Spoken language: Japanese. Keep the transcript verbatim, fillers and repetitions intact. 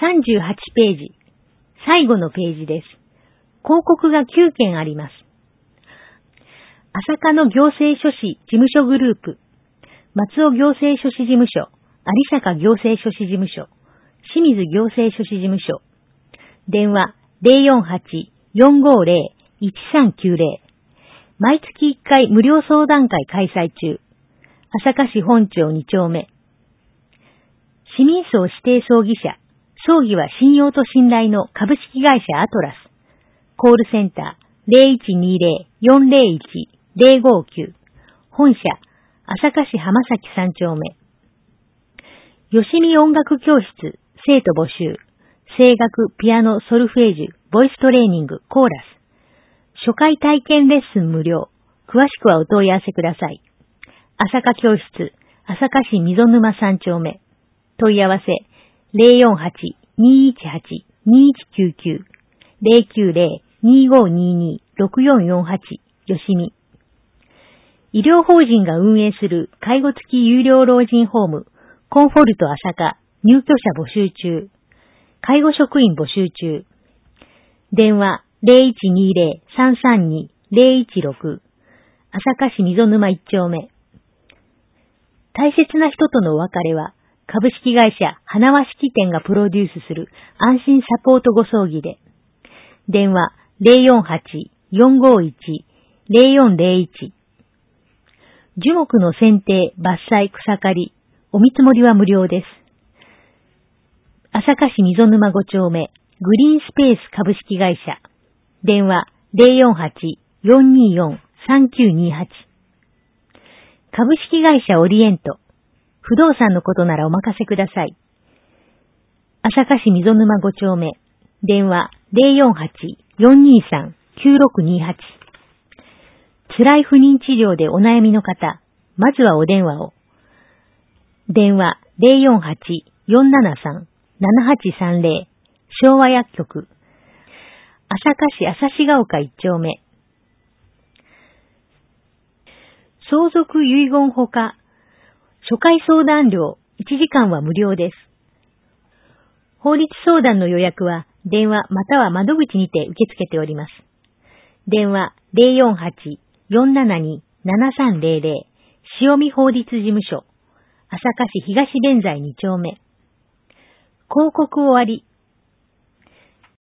さんじゅうはちページ。最後のページです。広告がきゅうけんあります。朝霞の行政書士事務所グループ、松尾行政書士事務所、有坂行政書士事務所、清水行政書士事務所。電話 ゼロよんはち よんごゼロ いちさんきゅうゼロ。毎月いっかい無料相談会開催中。朝霞市本町に丁目。市民葬指定葬儀社。葬儀は信用と信頼の株式会社アトラス。コールセンター ゼロいちにゼロ よんゼロいち ゼロごきゅう。本社朝霞市浜崎さん丁目。よしみ音楽教室生徒募集。声楽、ピアノ、ソルフェージュ、ボイストレーニング、コーラス。初回体験レッスン無料。詳しくはお問い合わせください。朝霞教室、朝霞市溝沼さん丁目。問い合わせ、ゼロよんはち にいちはち にいちきゅうきゅう ゼロきゅうゼロ にごにに ろくよんよんはちよしみ。医療法人が運営する介護付き有料老人ホーム、コンフォルト朝霞、入居者募集中。介護職員募集中。電話 ゼロいちにゼロ さんさんに ゼロいちろく。朝霞市溝沼いち丁目。大切な人とのお別れは、株式会社花輪式店がプロデュースする安心サポートご葬儀で。電話 ゼロよんはち よんごいち ゼロよんゼロいち。樹木の剪定、伐採、草刈り、お見積もりは無料です。朝霞市溝沼ご丁目、グリーンスペース株式会社。電話 ゼロよんはち よんによん さんきゅうにはち。株式会社オリエント。不動産のことならお任せください。朝霞市溝沼ご丁目。電話 ゼロよんはち よんにさん きゅうろくにはち。辛い不妊治療でお悩みの方、まずはお電話を。電話 ゼロよんはち よんななさん ななはちさんゼロ。昭和薬局。朝霞市朝志ヶ丘いち丁目。相続遺言ほか。初回相談料いちじかんは無料です。法律相談の予約は電話または窓口にて受け付けております。電話 ゼロよんはち よんななに ななさんゼロゼロ。塩見法律事務所。朝霞市東弁財に丁目。広告終わり。